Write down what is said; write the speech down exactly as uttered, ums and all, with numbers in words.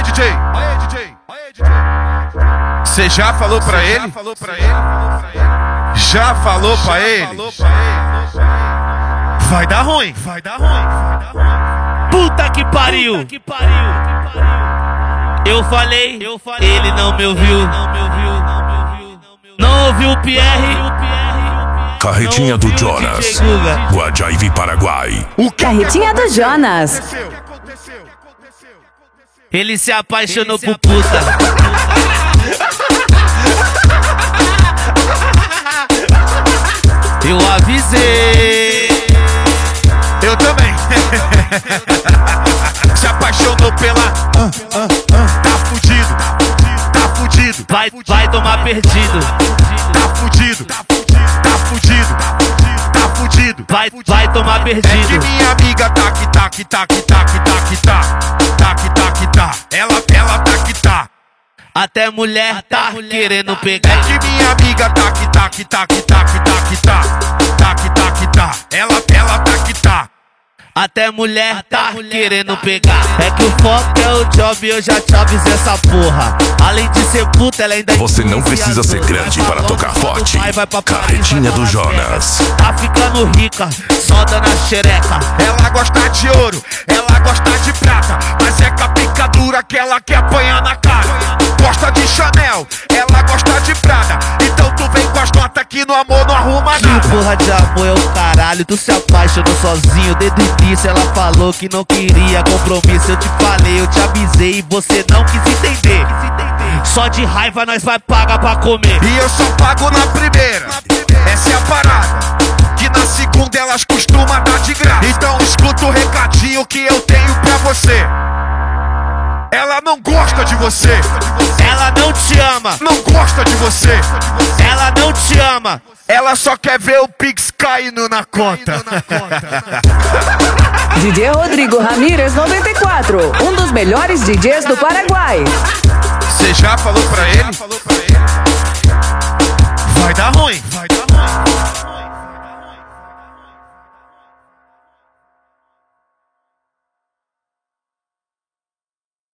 D J. Aê, D J. Você já falou pra ele? Já falou pra ele? Vai dar ruim, vai dar ruim, vai dar ruim. Puta que pariu! Eu falei, ele não me ouviu. Não ouviu o Pierre. Carretinha do Jonas, Guajaivi, Paraguai. O que Carretinha do Jonas. Ele se apaixonou por puta. Eu avisei. Eu também. Se apaixonou pela. Ah, ah, ah. Tá fudido, tá fudido. Vai, vai tomar perdido. Tá fudido, tá fudido, tá fudido. Vai, vai tomar É que perdido. minha amiga tá que tá que tá que tá que tá que tá tá que tá que tá. Ela, ela tá que tá. Até mulher tá querendo pegar. É que minha amiga tá que tá que tá que tá que tá que tá tá que tá que tá. Ela, ela tá que tá. Até mulher tá querendo pegar. É que o foco é o job, eu já te avisei essa porra. Além de ser puta, ela ainda é Você não precisa ser grande para tocar forte. Carretinha do Jonas. Tá ficando rica, só dando a xereca. Ela gosta de ouro, ela gosta de prata, mas é com a pica dura que ela quer apanhar na cara. Gosta de Chanel, ela gosta de Prada. Então tu vem com as notas que no amor não arruma Que nada. porra de amor é o caralho, tu se apaixonou sozinho. Desde o início ela falou que não queria compromisso. Eu te falei, eu te avisei e você não quis entender. Só de raiva nós vai pagar pra comer. E eu só pago na primeira, essa é a parada. Que na segunda elas costumam dar de graça. Então escuta o recadinho que eu tenho pra você. Ela não gosta de você. Ela não te ama, Não gosta de você. ela não te ama. Ela só quer ver o Pix caindo na conta. D J Rodrigo Ramírez noventa e quatro, um dos melhores D Js do Paraguai. Você já falou pra ele? Vai dar ruim.